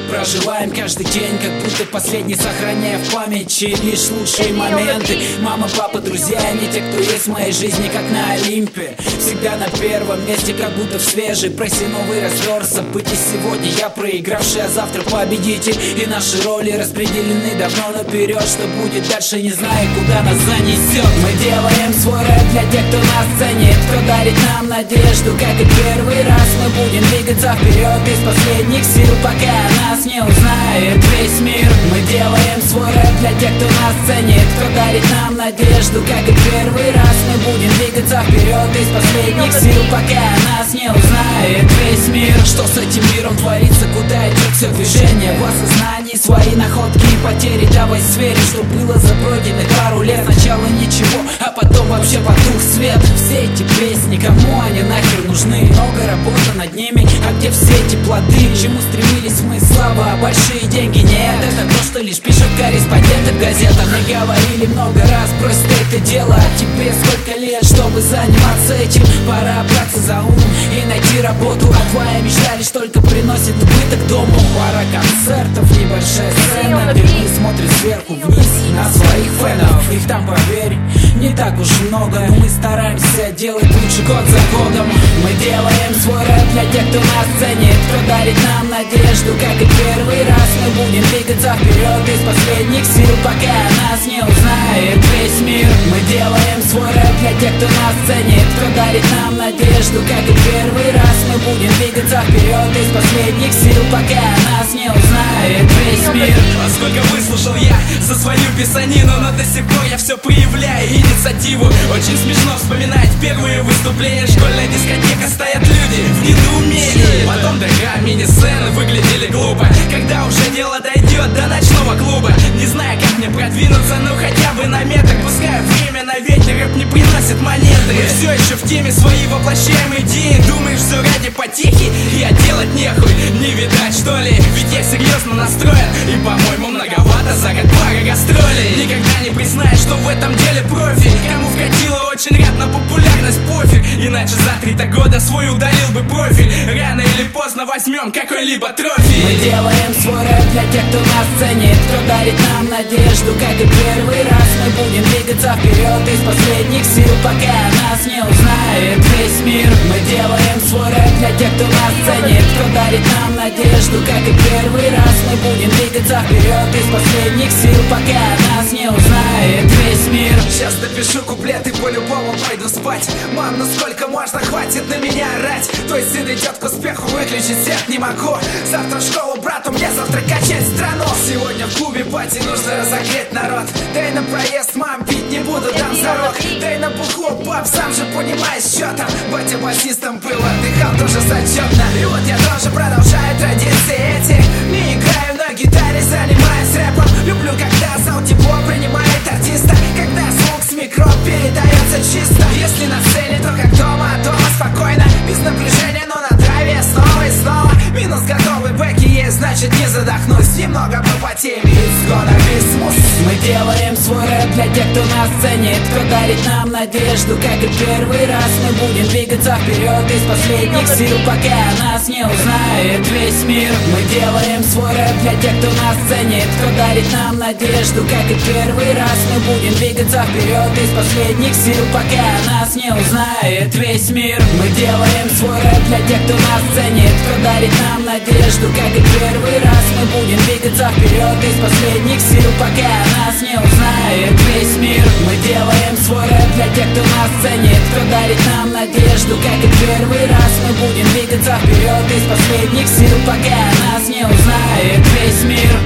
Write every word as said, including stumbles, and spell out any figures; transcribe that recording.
проживаем каждый день, как будто последний, сохраняя в памяти лишь лучшие моменты. Мама, папа, друзья, они те, кто есть в моей жизни, как на Олимпе. Всегда на первом месте, как будто в свежей прессе новый разверт событий. Сегодня я проигравший, а завтра победитель. И наши роли распределены давно наперед. Что будет дальше, не знаю, куда нас занесет. Мы делаем свой рэп для тех, кто нас ценит, кто дарит нам надежду, как и первый раз. Мы будем двигаться вперед из последних сил, пока нас не узнает весь мир. Мы делаем свой рэп для тех, кто нас ценит, кто дарит нам надежду, как и первый раз. Мы будем двигаться вперед из последних сил, пока нас не узнает весь мир. Что с этим миром творится, куда идет все движение? В осознании свои находки и потери. Давай сверим, что было за пройденных пару лет. Сначала ничего, а потом вообще потух свет. Все эти песни, кому они нахер нужны? Много работы над ними, а где все эти плоды? К чему стремились мы, слава, большие деньги? Нет, это то, что лишь пишут корреспонденты в газетах. Мы говорили много раз, брось это дело. А тебе сколько лет, чтобы заниматься этим? Пора браться за ум и найти работу. А твоя мечта лишь только приносит убыток дому. Пара концертов, небольшая сцена, где мы смотрим сверху вниз на своих фенов. Их там, поверь, не так уж много, но мы стараемся делать лучше год за годом. Мы делаем свой рэп для тех, кто нас ценит, кто дарит нам надежду, как и первый раз. Мы будем двигаться вперед из последних сил, пока нас не узнает весь мир. Мы делаем свой рэп для тех, кто нас ценит, кто дарит нам надежду, как и первый раз. Мы будем двигаться вперед из последних сил, пока нас не узнает весь мир. А сколько выслушал я за свою писанину, но до сих пор я все проявляю инициативу. Очень смешно вспоминать первые выступления. Школьная дискотека, стоят люди в недоумении. Потом ДК, мини-сцены выглядели глупо. Когда уже дело дойдет до ночного клуба, не знаю, как мне продвинуться, ну хотя бы на метр. Пускай время на ветер, рэп не приносит монеты. Мы все еще в теме свои воплощаем идеи. Думаешь, все ради потехи? Я делать нехуй, не видать что ли? Ведь я серьезно настроен, и по-моему многовато за год пара гастролей. Никогда не признаешь, что в этом деле профи. Кому вкатило очень ряд на популярность, пофиг. Иначе за три-то года свой удалил бы профиль. Рано или поздно возьмем какой-либо трофей. Мы делаем свой рэп для тех, кто нас ценит, кто дарит нам надежду, как и первый раз. Мы будем двигаться вперед из последних сил, пока нас не узнает весь мир. Мы делаем свой рэп для тех, кто нас ценит, кто дарит нам надежду, как и первый раз. Мы будем двигаться вперед из последних сил, пока нас не узнает весь мир. Сейчас допишу куплеты, по-любому пойду спать. Мам, ну сколько можно, хватит на меня орать. Твой сын идет к успеху, выключить свет не могу. Завтра в школу, брату, мне завтра качать страну. Сегодня в клубе пати, нужно разогреть народ. Дай на проезд, мам, пить не буду, дам зарок. Дай на бухло, пап, сам же понимаешь, что там. Батя басистом был, отдыхал тоже зачетно. И вот я тоже продолжаю традиции эти. Не играю на гитаре, занимаюсь рэпом. Люблю, когда зал тепло принимает артиста, когда звук с микро передается чисто. Если на сцене, то как дома, а дома спокойно, без напряжения, но на драйве снова и снова. Минус готовый бэки есть, значит не задохнусь. Немного попотеем, it's gonna be smooth. Мы делаем свой рэп для тех, кто нас ценит, кто дарит нам надежду, как и первый раз. Мы будем двигаться вперед из последних сил, пока нас не узнает весь мир. Мы делаем свой рэп для тех, кто нас ценит, кто дарит нам надежду, как и первый раз. Мы будем двигаться вперед из последних сил, пока нас не узнает весь мир. Мы делаем свой рэп для тех, кто нас ценит, кто дарит нам надежду, как и первый раз. Мы будем двигаться вперед из последних сил, пока нас не узнает весь мир. Мы делаем свой рэп для тех, кто нас ценит, кто дарит нам надежду, как и первый раз. Мы будем двигаться вперед из последних сил, пока нас не узнает весь мир.